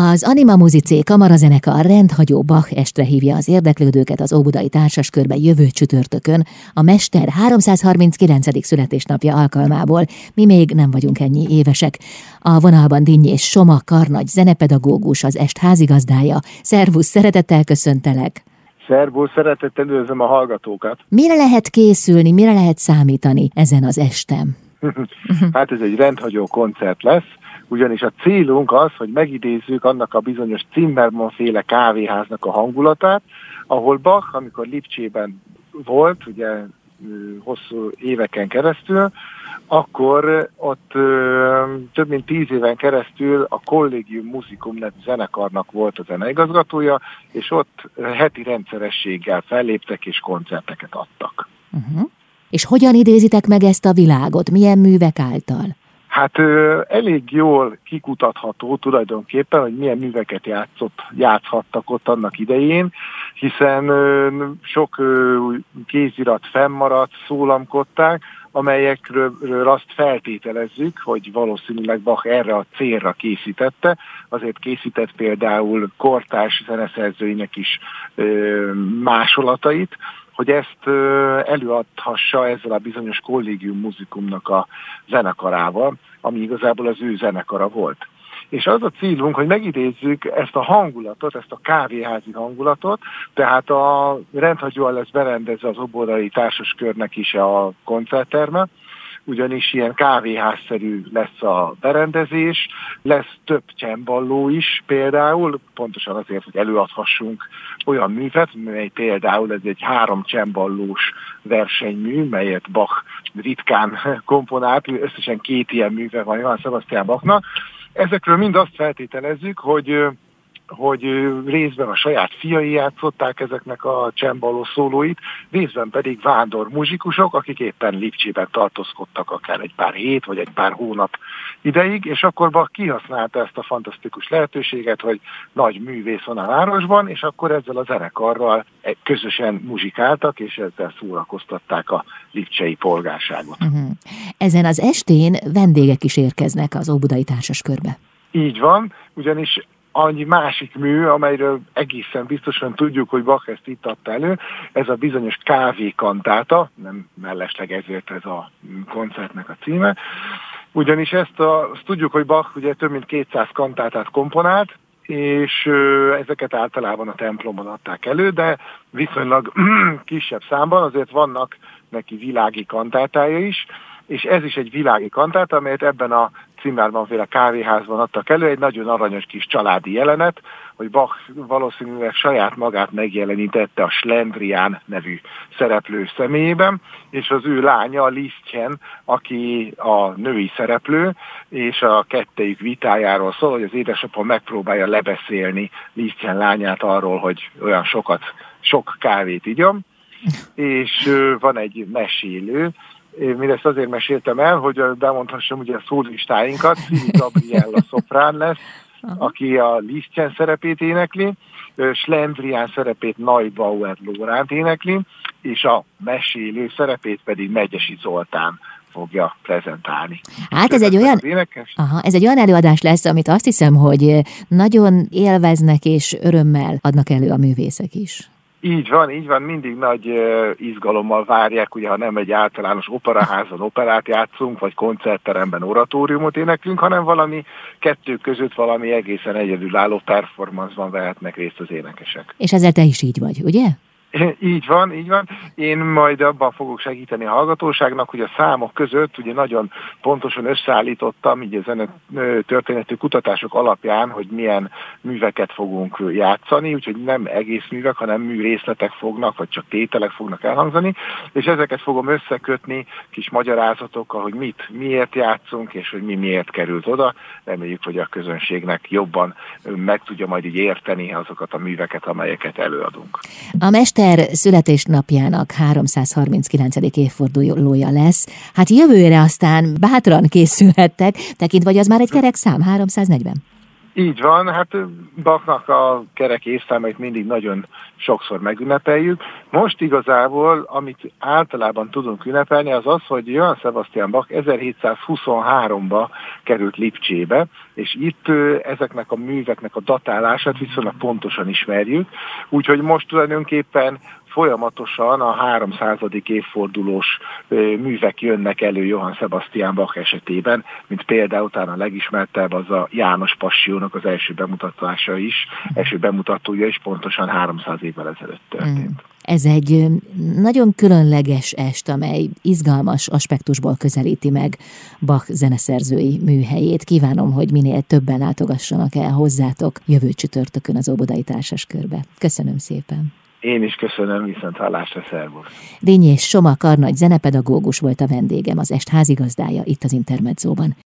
Az Anima Musicé kamarazenekar rendhagyó Bach estre hívja az érdeklődőket az óbudai társaskörbe jövő csütörtökön, a mester 339. születésnapja alkalmából. Mi még nem vagyunk ennyi évesek. A vonalban Dinnyés Soma karnagy zenepedagógus, az est házigazdája. Szervusz, szeretettel köszöntelek! Szervusz, szeretettel üdvözlöm a hallgatókat! Mire lehet készülni, mire lehet számítani ezen az estem? Hát ez egy rendhagyó koncert lesz, ugyanis a célunk az, hogy megidézzük annak a bizonyos Zimmermann-féle kávéháznak a hangulatát, ahol Bach, amikor Lipcsében volt, ugye hosszú éveken keresztül, akkor ott több mint 10 éven keresztül a Collegium Musicum nevű zenekarnak volt a zeneigazgatója, és ott heti rendszerességgel felléptek és koncerteket adtak. És hogyan idézitek meg ezt a világot? Milyen művek által? Hát elég jól kikutatható tulajdonképpen, hogy milyen műveket játszhattak ott annak idején, hiszen sok kézirat fennmaradt, szólamkodták, amelyekről azt feltételezzük, hogy valószínűleg Bach erre a célra készítette, azért készített például kortárs zeneszerzőinek is másolatait, hogy ezt előadhassa ezzel a bizonyos Collegium Musicumnak a zenekarával, ami igazából az ő zenekara volt. És az a célunk, hogy megidézzük ezt a hangulatot, ezt a kávéházi hangulatot, tehát rendhagyóan lesz berendezve az óbudai társaskörnek is a koncertterme, ugyanis ilyen kávéházszerű lesz a berendezés, lesz több cemballó is például, pontosan azért, hogy előadhassunk olyan művet, mely például ez egy 3 cemballós versenymű, melyet Bach ritkán komponált, összesen 2 ilyen műve van Johann Sebastian Bachnak. Ezekről mind azt feltételezzük, hogy részben a saját fiai játszották ezeknek a cemballó szólóit, részben pedig vándor muzsikusok, akik éppen Lipcsében tartózkodtak akár egy pár hét vagy egy pár hónap ideig, és akkor Bach kihasználta ezt a fantasztikus lehetőséget, hogy nagy művész van a városban, és akkor ezzel a zenekarral közösen muzsikáltak, és ezzel szórakoztatták a lipcsei polgárságot. Ezen az estén vendégek is érkeznek az óbudai társaskörbe. Így van, ugyanis annyi másik mű, amelyről egészen biztosan tudjuk, hogy Bach ezt itt adta elő, ez a bizonyos kávékantáta, nem mellesleg ezért ez a koncertnek a címe, ugyanis azt tudjuk, hogy Bach ugye több mint 200 kantátát komponált, és ezeket általában a templomon adták elő, de viszonylag kisebb számban, azért vannak neki világi kantátája is, és ez is egy világi kantáta, amelyet ebben a Zimmermann-féle kávéházban adtak elő, egy nagyon aranyos kis családi jelenet, hogy Bach valószínűleg saját magát megjelenítette a Schlendrian nevű szereplő személyében, és az ő lánya, a Lieschen, aki a női szereplő, és a kettejük vitájáról szól, hogy az édesapa megpróbálja lebeszélni Lieschen lányát arról, hogy olyan sok kávét igyon, és van egy mesélő. Mindezt azért meséltem el, hogy bemondhassam ugye a szólistáinkat. Szili Gabriella szoprán lesz, aki a Lieschen szerepét énekli, Schlendrian szerepét Neubauer Lóránt énekli, és a mesélő szerepét pedig Megyesi Zoltán fogja prezentálni. Hát ez egy olyan előadás lesz, amit azt hiszem, hogy nagyon élveznek és örömmel adnak elő a művészek is. Így van, mindig nagy izgalommal várják, ugye ha nem egy általános operaházban operát játszunk, vagy koncertteremben oratóriumot éneklünk, hanem valami kettő között valami egészen egyedülálló performance-ban vehetnek részt az énekesek. És ezzel te is így vagy, ugye? Így van. Én majd abban fogok segíteni a hallgatóságnak, hogy a számok között ugye nagyon pontosan összeállítottam így a zenetörténeti kutatások alapján, hogy milyen műveket fogunk játszani, úgyhogy nem egész művek, hanem műrészletek fognak, vagy csak tételek fognak elhangzani, és ezeket fogom összekötni kis magyarázatokkal, hogy miért játszunk, és hogy miért került oda. Reméljük, hogy a közönségnek jobban meg tudja majd így érteni azokat a műveket, amelyeket előadunk. A mester születésnapjának 339. évfordulója lesz. Hát jövőre aztán bátran készülhettek, tekintve, hogy az már egy kerek szám, 340. Így van, hát Bachnak a kerek évszámait mindig nagyon sokszor megünnepeljük. Most igazából, amit általában tudunk ünnepelni, az az, hogy Johann Sebastian Bach 1723-ba került Lipcsébe, és itt ezeknek a műveknek a datálását viszonylag pontosan ismerjük, úgyhogy most tulajdonképpen folyamatosan a 300. évfordulós művek jönnek elő Johann Sebastian Bach esetében, mint például talán a legismertebb az a János Passió-nak az első bemutatója is pontosan 300 évvel ezelőtt történt. Ez egy nagyon különleges est, amely izgalmas aspektusból közelíti meg Bach zeneszerzői műhelyét. Kívánom, hogy minél többen látogassanak el hozzátok jövő csütörtökön az Óbudai Társaskörbe. Köszönöm szépen! Én is köszönöm, viszont hallásra, szervusz! Dényés Soma karnagy zenepedagógus volt a vendégem, az est házigazdája itt az Intermedzóban.